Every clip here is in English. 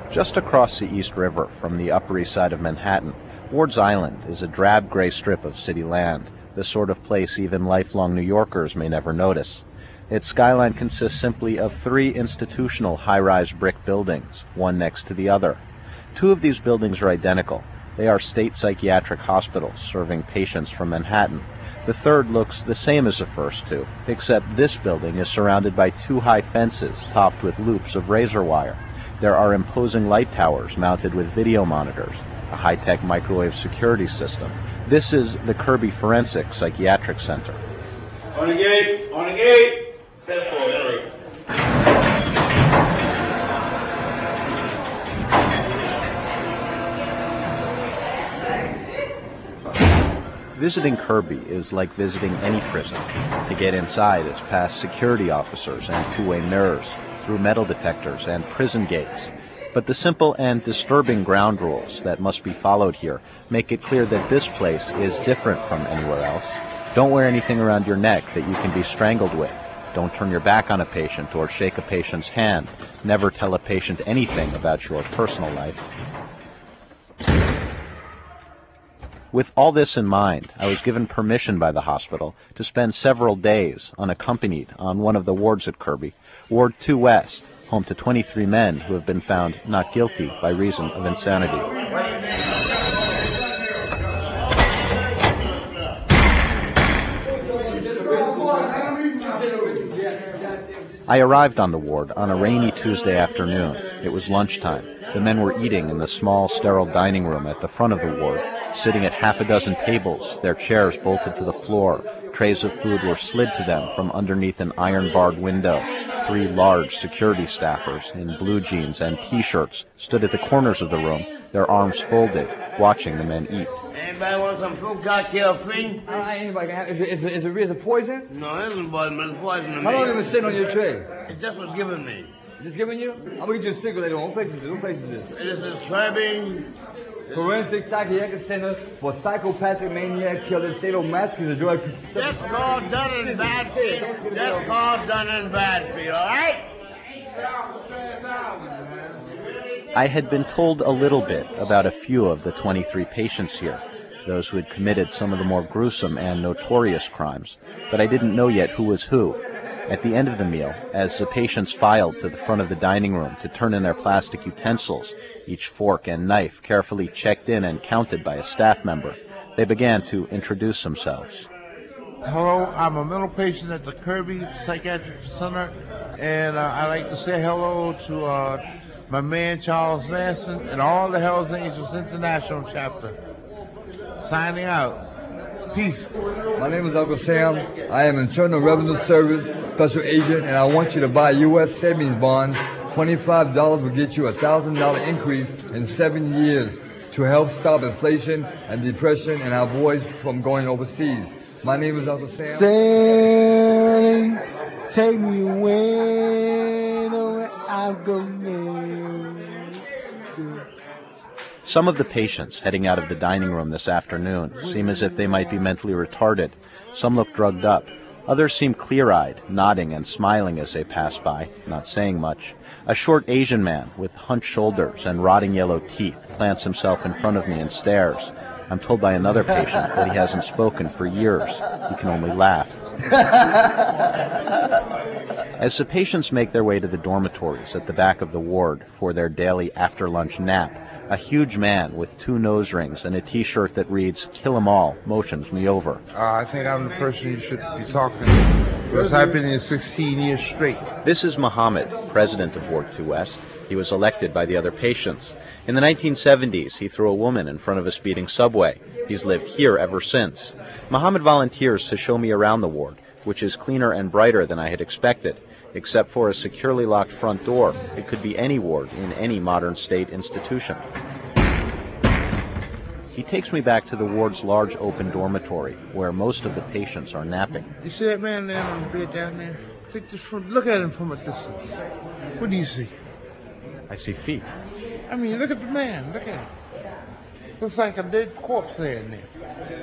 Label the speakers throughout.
Speaker 1: Just across the East River from the Upper East Side of Manhattan, Ward's Island is a drab gray strip of city land, the sort of place even lifelong New Yorkers may never notice. Its skyline consists simply of three institutional high-rise brick buildings, one next to the other. Two of these buildings are identical. They are state psychiatric hospitals serving patients from Manhattan. The third looks the same as the first two, except this building is surrounded by two high fences topped with loops of razor wire. There are imposing light towers mounted with video monitors, a high-tech microwave security system. This is the Kirby Forensic Psychiatric Center.
Speaker 2: On the gate! On the gate! Set forward.
Speaker 1: Visiting Kirby is like visiting any prison. To get inside is past security officers and two-way mirrors, through metal detectors and prison gates. But the simple and disturbing ground rules that must be followed here make it clear that this place is different from anywhere else. Don't wear anything around your neck that you can be strangled with. Don't turn your back on a patient or shake a patient's hand. Never tell a patient anything about your personal life. With all this in mind, I was given permission by the hospital to spend several days unaccompanied on one of the wards at Kirby, Ward 2 West, home to 23 men who have been found not guilty by reason of insanity. I arrived on the ward on a rainy Tuesday afternoon. It was lunchtime. The men were eating in the small, sterile dining room at the front of the ward, sitting at half a dozen tables, their chairs bolted to the floor. Trays of food were slid to them from underneath an iron-barred window. Three large security staffers in blue jeans and T-shirts stood at the corners of the room, their arms folded, watching the men eat.
Speaker 2: Anybody want some fruit cocktail free?
Speaker 3: Anybody can have. Is it poison?
Speaker 2: No, it isn't poison, but it's poison to me.
Speaker 3: How long has it been sitting on your tray?
Speaker 2: It just was given me.
Speaker 3: Just giving you? I'm gonna get you a cigarette later on. What place is this? What place is this?
Speaker 2: It is a Kirby
Speaker 3: Forensic Psychiatric Center for Psychopathic Maniac Killers, State of Massachusetts, drug.
Speaker 2: That's called Dun and Bradstreet. That's called Dun and Bradstreet, all right?
Speaker 1: I had been told a little bit about a few of the 23 patients here, those who had committed some of the more gruesome and notorious crimes, but I didn't know yet who was who. At the end of the meal, as the patients filed to the front of the dining room to turn in their plastic utensils, each fork and knife carefully checked in and counted by a staff member, they began to introduce themselves.
Speaker 4: Hello, I'm a mental patient at the Kirby Psychiatric Center, and I'd like to say hello to my man Charles Manson and all the Hells Angels International chapter. Signing out. Peace.
Speaker 3: My name is Uncle Sam. I am Internal Revenue Service Special Agent, and I want you to buy U.S. savings bonds. $25 will get you a $1,000 increase in 7 years to help stop inflation and depression and our boys from going overseas. My name is Uncle Sam.
Speaker 5: Sailing, take me away, where I'm going.
Speaker 1: Some of the patients heading out of the dining room this afternoon seem as if they might be mentally retarded. Some look drugged up. Others seem clear-eyed, nodding and smiling as they pass by, not saying much. A short Asian man with hunched shoulders and rotting yellow teeth plants himself in front of me and stares. I'm told by another patient that he hasn't spoken for years. He can only laugh. As the patients make their way to the dormitories at the back of the ward for their daily after-lunch nap, a huge man with 2 nose rings and a T-shirt that reads, "Kill 'em all," motions me over.
Speaker 4: I think I'm the person you should be talking to, because I've been here 16 years straight.
Speaker 1: This is Muhammad, president of Ward 2 West. He was elected by the other patients. In the 1970s, he threw a woman in front of a speeding subway. He's lived here ever since. Muhammad volunteers to show me around the ward, which is cleaner and brighter than I had expected. Except for a securely locked front door, it could be any ward in any modern state institution. He takes me back to the ward's large open dormitory, where most of the patients are napping.
Speaker 4: You see that man laying on the bed down there? Take this from, look at him from a distance. What do you see?
Speaker 1: I see feet.
Speaker 4: I mean, look at the man. Look at him. Looks like a dead corpse laying there.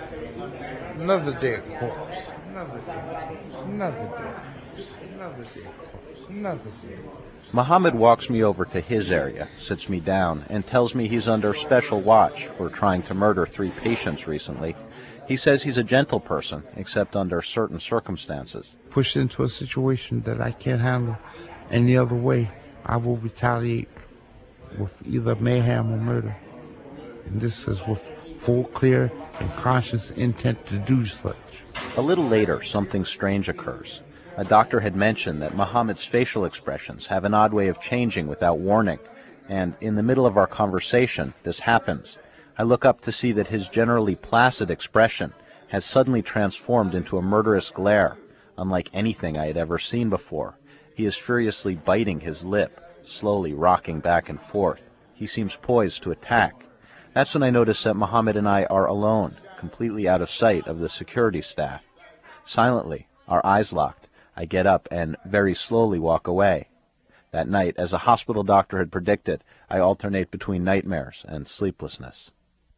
Speaker 4: Another dead corpse. Another dead corpse. Another dead corpse. Another dead corpse.
Speaker 3: Nothing.
Speaker 1: Muhammad walks me over to his area, sits me down, and tells me he's under special watch for trying to murder 3 patients recently. He says he's a gentle person, except under certain circumstances.
Speaker 4: Pushed into a situation that I can't handle any other way, I will retaliate with either mayhem or murder. And this is with full, clear, and conscious intent to do such.
Speaker 1: A little later, something strange occurs. A doctor had mentioned that Muhammad's facial expressions have an odd way of changing without warning, and in the middle of our conversation, this happens. I look up to see that his generally placid expression has suddenly transformed into a murderous glare, unlike anything I had ever seen before. He is furiously biting his lip, slowly rocking back and forth. He seems poised to attack. That's when I notice that Muhammad and I are alone, completely out of sight of the security staff. Silently, our eyes locked, I get up and very slowly walk away. That night, as a hospital doctor had predicted, I alternate between nightmares and sleeplessness.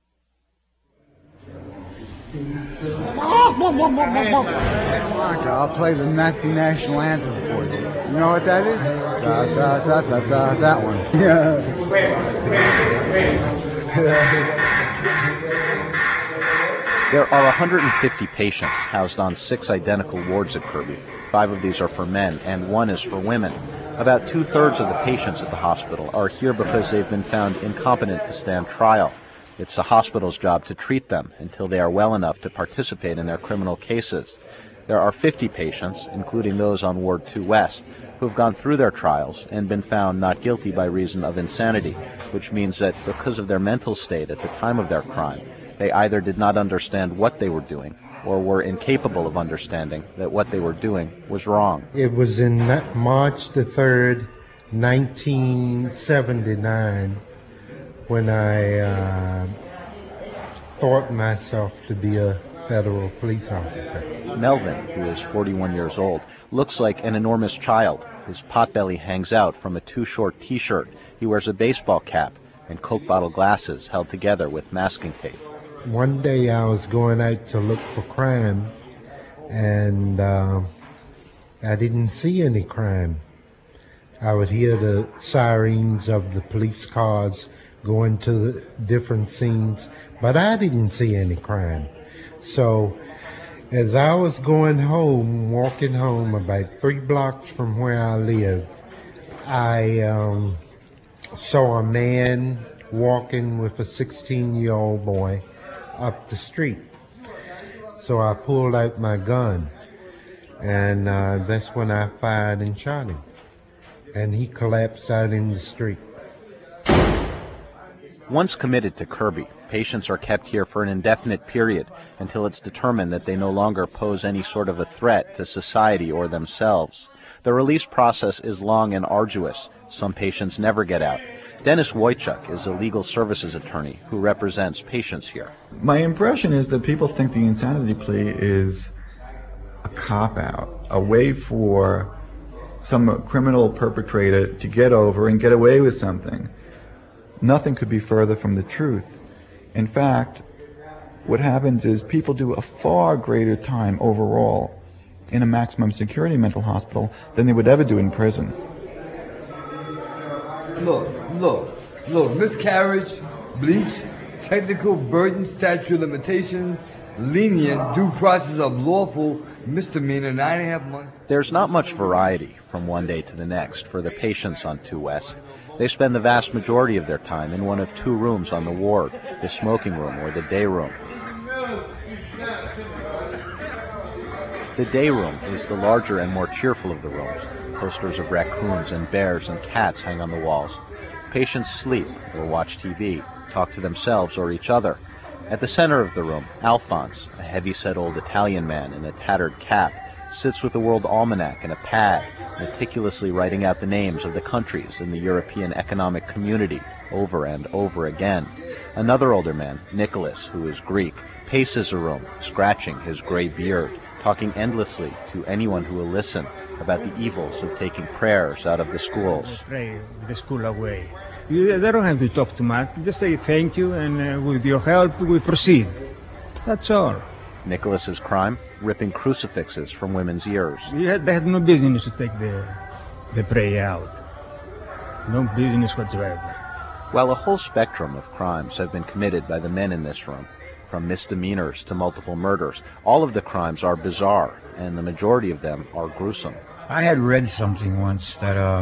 Speaker 5: I'll play the Nazi national anthem for you. You know what that is? Da, da, da, da, da, that one. Yeah.
Speaker 1: There are 150 patients housed on 6 identical wards at Kirby. 5 of these are for men, and 1 is for women. About 2/3 of the patients at the hospital are here because they've been found incompetent to stand trial. It's the hospital's job to treat them until they are well enough to participate in their criminal cases. There are 50 patients, including those on Ward 2 West, who have gone through their trials and been found not guilty by reason of insanity, which means that because of their mental state at the time of their crime, they either did not understand what they were doing or were incapable of understanding that what they were doing was wrong.
Speaker 6: It was in March the 3rd, 1979, when I thought myself to be a federal police officer.
Speaker 1: Melvin, who is 41 years old, looks like an enormous child. His potbelly hangs out from a too-short T-shirt. He wears a baseball cap and Coke bottle glasses held together with masking tape.
Speaker 6: One day I was going out to look for crime, and I didn't see any crime. I would hear the sirens of the police cars going to the different scenes, but I didn't see any crime. So as I was going home, walking home about 3 blocks from where I live, I saw a man walking with a 16-year-old boy up the street. So I pulled out my gun, and that's when I fired and shot him. And he collapsed out in the street.
Speaker 1: Once committed to Kirby, patients are kept here for an indefinite period until it's determined that they no longer pose any sort of a threat to society or themselves. The release process is long and arduous. Some patients never get out. Dennis Wojcik is a legal services attorney who represents patients here.
Speaker 7: My impression is that people think the insanity plea is a cop-out, a way for some criminal perpetrator to get over and get away with something. Nothing could be further from the truth. In fact, what happens is people do a far greater time overall in a maximum security mental hospital than they would ever do in prison.
Speaker 3: Look, miscarriage, bleach, technical burden, statute of limitations, lenient, due process of lawful misdemeanor, 9.5 months.
Speaker 1: There's not much variety from one day to the next for the patients on 2 West. They spend the vast majority of their time in one of 2 rooms on the ward, the smoking room or the day room. The day room is the larger and more cheerful of the rooms. Posters of raccoons and bears and cats hang on the walls. Patients sleep or watch TV, talk to themselves or each other. At the center of the room, Alphonse, a heavy-set old Italian man in a tattered cap, sits with a world almanac and a pad, meticulously writing out the names of the countries in the European Economic Community over and over again. Another older man, Nicholas, who is Greek, paces a room, scratching his gray beard, talking endlessly to anyone who will listen about the evils of taking prayers out of the schools.
Speaker 8: Pray the school away. They don't have to talk too much. Just say thank you, and with your help, we proceed. That's all.
Speaker 1: Nicholas's crime? Ripping crucifixes from women's ears.
Speaker 8: They had no business to take the they pray out. No business whatsoever.
Speaker 1: While a whole spectrum of crimes have been committed by the men in this room, from misdemeanors to multiple murders, all of the crimes are bizarre, and the majority of them are gruesome.
Speaker 9: I had read something once that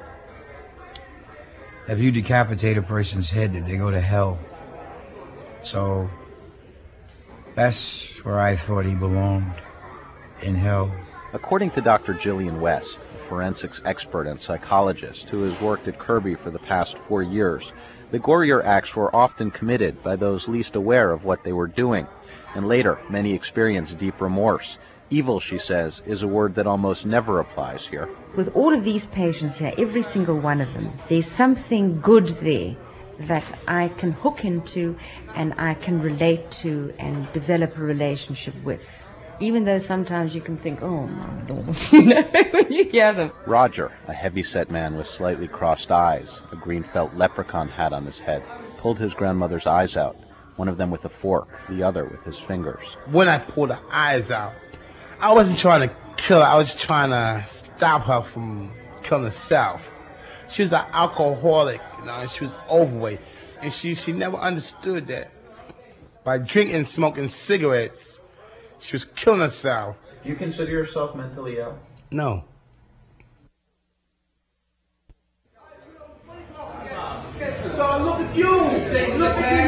Speaker 9: if you decapitate a person's head, that they go to hell. So that's where I thought he belonged, in hell.
Speaker 1: According to Dr. Gillian West, a forensics expert and psychologist who has worked at Kirby for the past 4 years, the gorier acts were often committed by those least aware of what they were doing, and later many experienced deep remorse. Evil, she says, is a word that almost never applies here.
Speaker 10: With all of these patients here, every single one of them, there's something good there that I can hook into and I can relate to and develop a relationship with. Even though sometimes you can think, oh my Lord, when you hear them.
Speaker 1: Roger, a heavy-set man with slightly crossed eyes, a green felt leprechaun hat on his head, pulled his grandmother's eyes out, one of them with a fork, the other with his fingers.
Speaker 2: When I pulled the eyes out, I wasn't trying to kill her, I was trying to stop her from killing herself. She was an alcoholic, and she was overweight, and she never understood that by drinking and smoking cigarettes, she was killing herself.
Speaker 1: Do you consider yourself mentally ill?
Speaker 2: No. Look at you! Look at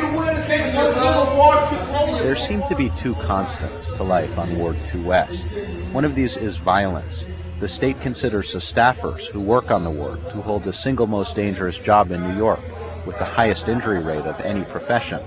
Speaker 2: you!
Speaker 1: There seem to be two constants to life on Ward 2 West. One of these is violence. The state considers the staffers who work on the ward to hold the single most dangerous job in New York, with the highest injury rate of any profession.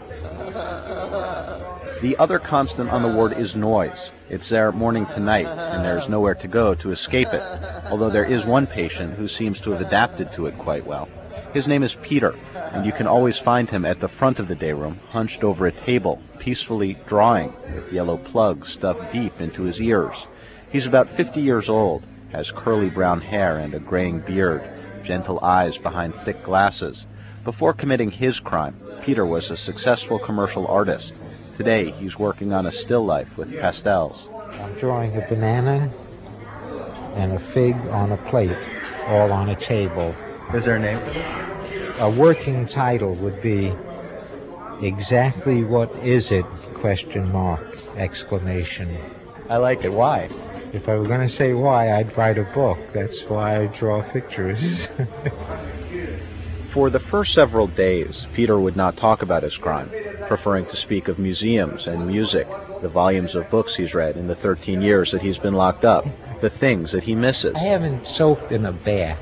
Speaker 1: The other constant on the ward is noise. It's there morning to night, and there's nowhere to go to escape it, although there is one patient who seems to have adapted to it quite well. His name is Peter, and you can always find him at the front of the day room, hunched over a table, peacefully drawing, with yellow plugs stuffed deep into his ears. He's about 50 years old, has curly brown hair and a graying beard, gentle eyes behind thick glasses. Before committing his crime, Peter was a successful commercial artist. Today, he's working on a still life with pastels.
Speaker 6: I'm drawing a banana and a fig on a plate, all on a table.
Speaker 1: Is there a name for this?
Speaker 6: A working title would be Exactly What Is It? ? Exclamation.
Speaker 1: I like it. Why?
Speaker 6: If I were going to say why, I'd write a book. That's why I draw pictures.
Speaker 1: For the first several days, Peter would not talk about his crime, preferring to speak of museums and music, the volumes of books he's read in the 13 years that he's been locked up, the things that he misses.
Speaker 6: I haven't soaked in a bath,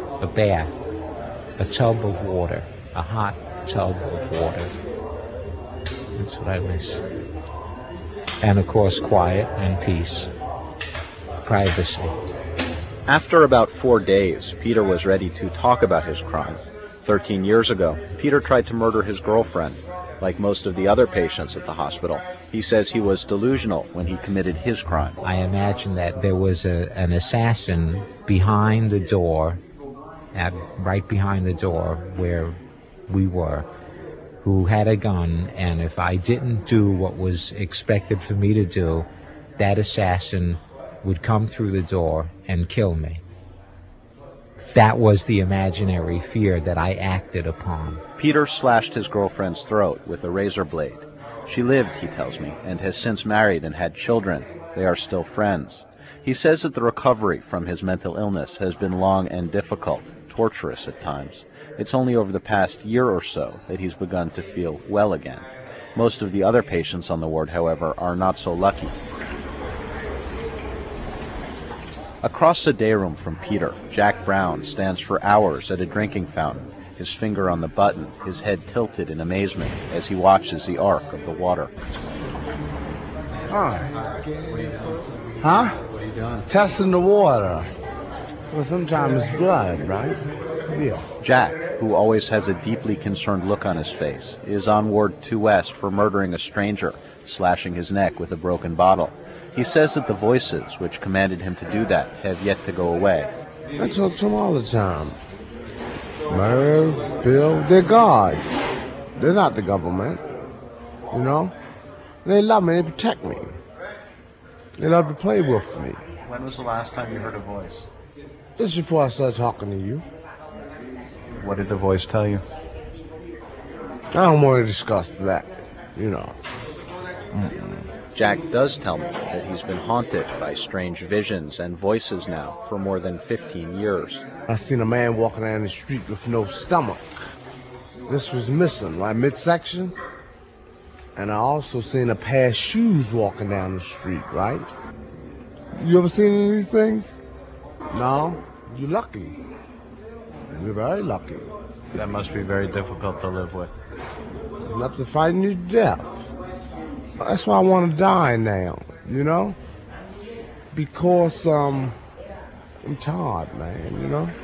Speaker 6: a tub of water, a hot tub of water. That's what I miss. And of course, quiet and peace, privacy.
Speaker 1: After about 4 days, Peter was ready to talk about his crime. 13 years ago, Peter tried to murder his girlfriend. Like most of the other patients at the hospital, he says he was delusional when he committed his crime.
Speaker 6: I imagine that there was an assassin behind the door, right behind the door where we were, who had a gun, and if I didn't do what was expected for me to do, that assassin would come through the door and kill me. That was the imaginary fear that I acted upon.
Speaker 1: Peter slashed his girlfriend's throat with a razor blade. She lived, he tells me, and has since married and had children. They are still friends. He says that the recovery from his mental illness has been long and difficult, torturous at times. It's only over the past year or so that he's begun to feel well again. Most of the other patients on the ward, however, are not so lucky. Across the day room from Peter, Jack Brown stands for hours at a drinking fountain, his finger on the button, his head tilted in amazement as he watches the arc of the water.
Speaker 2: Huh?
Speaker 1: What are you doing?
Speaker 2: Testing the water. Well, sometimes it's blood, right? Yeah.
Speaker 1: Jack, who always has a deeply concerned look on his face, is on Ward 2 West for murdering a stranger, slashing his neck with a broken bottle. He says that the voices which commanded him to do that have yet to go away.
Speaker 2: I talk to them all the time. Merv, Bill, they're God. They're not the government. You know? They love me, they protect me. They love to play with me.
Speaker 1: When was the last time you heard a voice?
Speaker 2: Just before I started talking to you.
Speaker 1: What did the voice tell you?
Speaker 2: I don't want to discuss that, you know.
Speaker 1: Jack does tell me that he's been haunted by strange visions and voices now for more than 15 years.
Speaker 2: I seen a man walking down the street with no stomach. This was missing, right midsection. And I also seen a pair of shoes walking down the street, right? You ever seen any of these things? No? You're lucky. You're very lucky.
Speaker 1: That must be very difficult to live with.
Speaker 2: Enough to frighten you to death. That's why I want to die now, you know? Because, I'm tired, man, you know?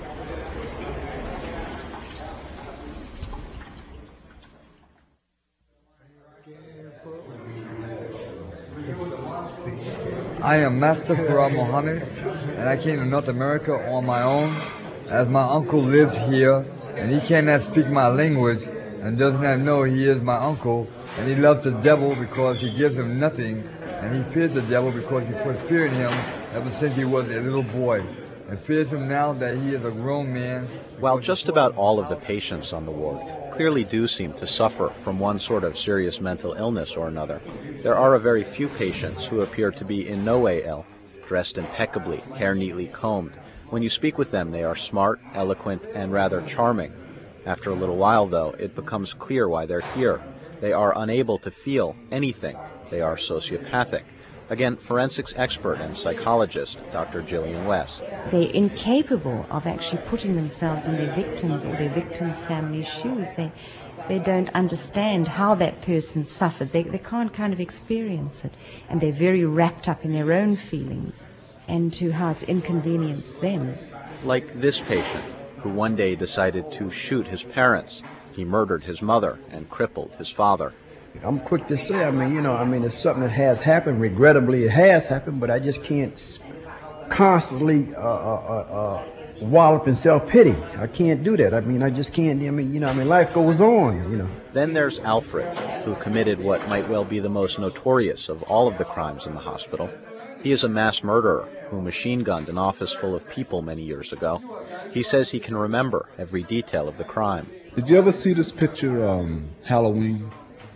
Speaker 3: I am Master Farah Muhammad, and I came to North America on my own, as my uncle lives here, and he cannot speak my language, and does not know he is my uncle, and he loves the devil because he gives him nothing, and he fears the devil because he put fear in him ever since he was a little boy, and fears him now that he is a grown man.
Speaker 1: While just about all of the patients on the ward clearly do seem to suffer from one sort of serious mental illness or another, there are a very few patients who appear to be in no way ill, dressed impeccably, hair neatly combed. When you speak with them, they are smart, eloquent, and rather charming. After a little while, though, it becomes clear why they're here. They are unable to feel anything. They are sociopathic. Again, forensics expert and psychologist Dr. Gillian West.
Speaker 10: They're incapable of actually putting themselves in their victims' or their victims' family's shoes. They don't understand how that person suffered. They can't kind of experience it. And they're very wrapped up in their own feelings and to how it's inconvenienced them.
Speaker 1: Like this patient, who one day decided to shoot his parents. He murdered his mother and crippled his father.
Speaker 11: I'm quick to say, it's something that has happened. Regrettably, it has happened, but I just can't constantly wallop in self-pity. I can't do that. I just can't. Life goes on,
Speaker 1: Then there's Alfred, who committed what might well be the most notorious of all of the crimes in the hospital. He is a mass murderer who machine-gunned an office full of people many years ago. He says he can remember every detail of the crime.
Speaker 12: Did you ever see this picture, Halloween?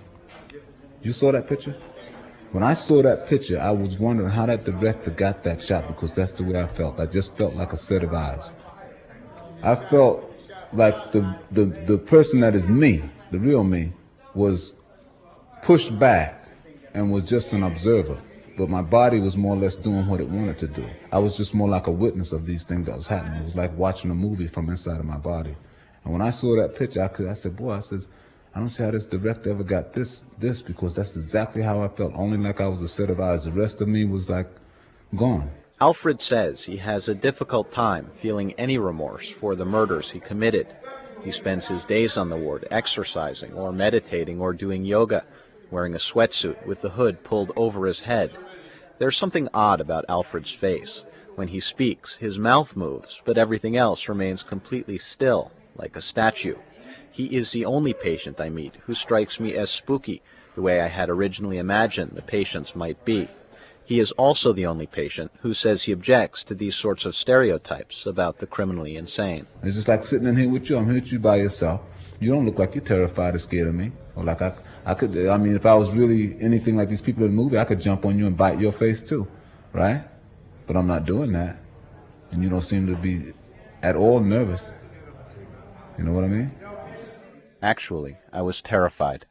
Speaker 12: You saw that picture? When I saw that picture, I was wondering how that director got that shot, because that's the way I felt. I just felt like a set of eyes. I felt like the person that is me, the real me, was pushed back and was just an observer. But my body was more or less doing what it wanted to do. I was just more like a witness of these things that was happening. It was like watching a movie from inside of my body. And when I saw that picture, I said, I don't see how this director ever got this, because that's exactly how I felt. Only like I was a set of eyes. The rest of me was like gone.
Speaker 1: Alfred says he has a difficult time feeling any remorse for the murders he committed. He spends his days on the ward exercising or meditating or doing yoga, wearing a sweatsuit with the hood pulled over his head. There's something odd about Alfred's face. When he speaks, his mouth moves, but everything else remains completely still, like a statue. He is the only patient I meet who strikes me as spooky, the way I had originally imagined the patients might be. He is also the only patient who says he objects to these sorts of stereotypes about the criminally insane.
Speaker 12: It's just like sitting in here with you. I'm here with you by yourself. You don't look like you're terrified or scared of me. Or like I could, if I was really anything like these people in the movie, I could jump on you and bite your face too, right? But I'm not doing that. And you don't seem to be at all nervous. You know what I mean?
Speaker 1: Actually, I was terrified.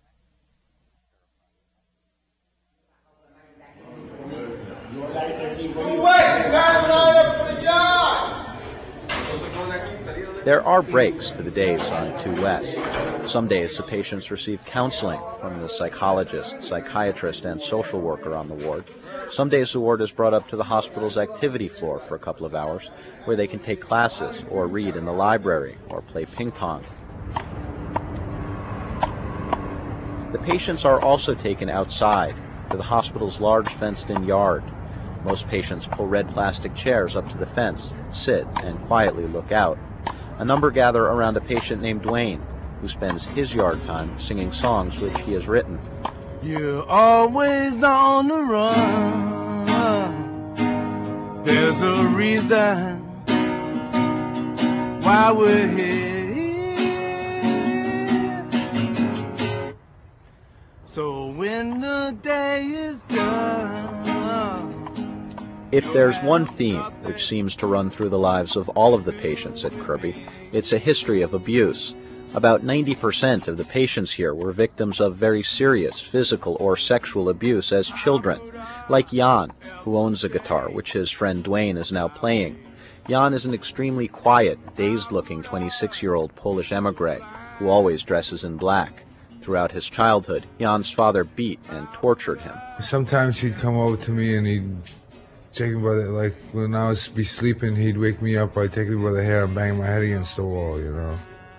Speaker 1: There are breaks to the days on 2 West. Some days the patients receive counseling from the psychologist, psychiatrist, and social worker on the ward. Some days the ward is brought up to the hospital's activity floor for a couple of hours, where they can take classes, or read in the library, or play ping pong. The patients are also taken outside to the hospital's large fenced-in yard. Most patients pull red plastic chairs up to the fence, sit, and quietly look out. A number gather around a patient named Dwayne, who spends his yard time singing songs which he has written.
Speaker 13: You're always on the run. There's a reason while we're here. So when the day is done.
Speaker 1: If there's one theme which seems to run through the lives of all of the patients at Kirby, it's a history of abuse. About 90% of the patients here were victims of very serious physical or sexual abuse as children, like Jan, who owns a guitar, which his friend Dwayne is now playing. Jan is an extremely quiet, dazed-looking 26-year-old Polish emigre who always dresses in black. Throughout his childhood, Jan's father beat and tortured him.
Speaker 14: Sometimes he'd come over to me and he'd take me by the, like when I was be sleeping, he'd wake me up by taking me by the hair and bang my head against the wall, you know.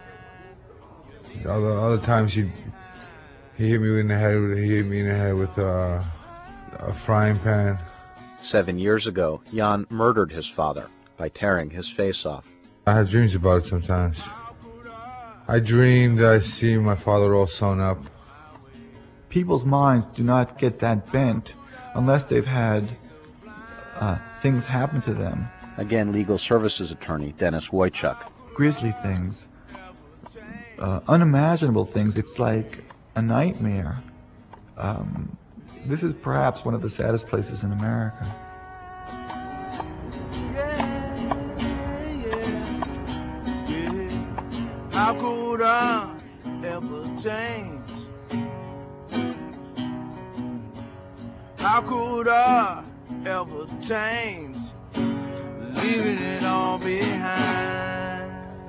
Speaker 14: Other times he hit me in the head with a frying pan.
Speaker 1: 7 years ago, Jan murdered his father by tearing his face off.
Speaker 14: I have dreams about it sometimes. I dreamed I see my father all sewn up.
Speaker 7: People's minds do not get that bent unless they've had things happen to them.
Speaker 1: Again, legal services attorney Dennis Wojciuk.
Speaker 7: Grisly things. Unimaginable things. It's like a nightmare. This is perhaps one of the saddest places in America.
Speaker 13: How could I ever change? How could I ever change? Leaving it all behind.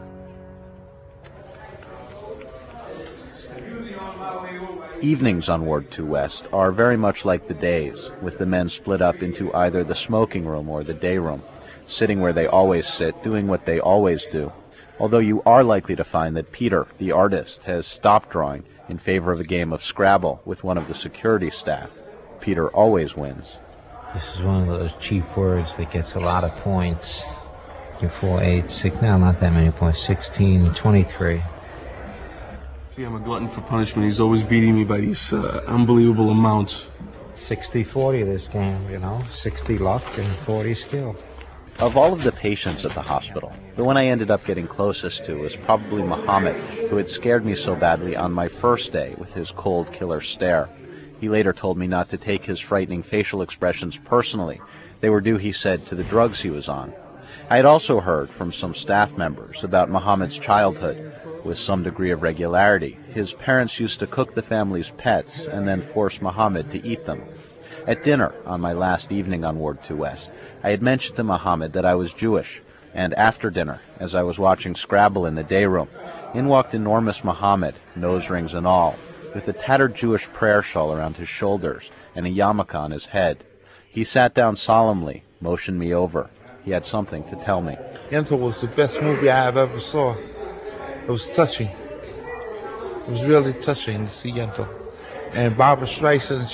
Speaker 1: Evenings on Ward 2 West are very much like the days, with the men split up into either the smoking room or the day room, sitting where they always sit, doing what they always do. Although you are likely to find that Peter, the artist, has stopped drawing in favor of a game of Scrabble with one of the security staff. Peter always wins.
Speaker 15: This is one of those cheap words that gets a lot of points. You're 4, 8, 6, now not that many points, 16, 23.
Speaker 16: See, I'm a glutton for punishment. He's always beating me by these unbelievable amounts.
Speaker 15: 60-40 this game, you know, 60 luck and 40 skill.
Speaker 1: Of all of the patients at the hospital, the one I ended up getting closest to was probably Muhammad, who had scared me so badly on my first day with his cold killer stare. He later told me not to take his frightening facial expressions personally. They were due, he said, to the drugs he was on. I had also heard from some staff members about Muhammad's childhood. With some degree of regularity, his parents used to cook the family's pets and then force Muhammad to eat them. At dinner on my last evening on Ward 2 West, I had mentioned to Muhammad that I was Jewish, and after dinner, as I was watching Scrabble in the day room, in walked enormous Muhammad, nose rings and all, with a tattered Jewish prayer shawl around his shoulders and a yarmulke on his head. He sat down solemnly, motioned me over. He had something to tell me.
Speaker 4: Yentl was the best movie I have ever saw. It was touching. It was really touching to see Yentl. And Barbara Streisand,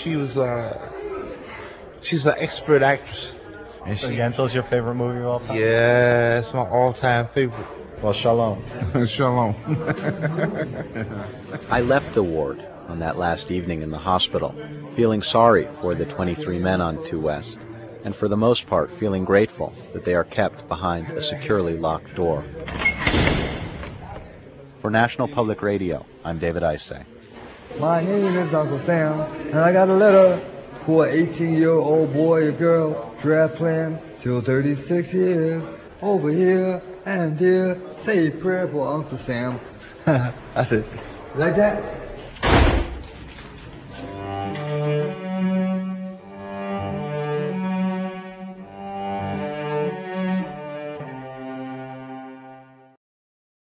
Speaker 4: she's an expert actress. And
Speaker 17: so Yentl's your favorite movie of all time?
Speaker 4: Yeah, it's my all-time favorite.
Speaker 17: Well, shalom.
Speaker 4: Shalom.
Speaker 1: I left the ward on that last evening in the hospital, feeling sorry for the 23 men on 2 West, and for the most part feeling grateful that they are kept behind a securely locked door. For National Public Radio, I'm David Isay.
Speaker 3: My name is Uncle Sam, and I got a letter for an 18-year-old boy or girl, draft plan till 36 years. Over here and there, say a prayer for Uncle Sam. That's it. Like that?